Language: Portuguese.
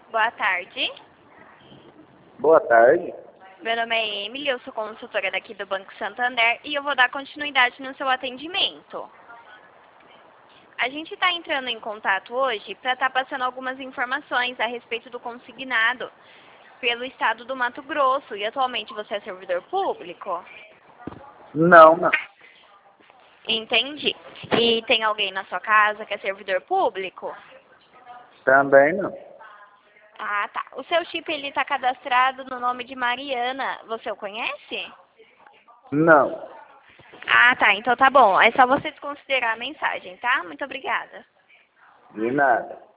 Boa tarde. Boa tarde. Meu nome é Emily, eu sou consultora daqui do Banco Santander e eu vou dar continuidade no seu atendimento. A gente está entrando em contato hoje para estar passando algumas informações a respeito do consignado pelo estado do Mato Grosso. E atualmente você é servidor público? Não. Entendi. E tem alguém na sua casa que é servidor público? Também não. Ah, tá. O seu chip ele está cadastrado no nome de Mariana. Você o conhece? Não. Ah, tá. Então tá bom. É só você desconsiderar a mensagem, tá? Muito obrigada. De nada.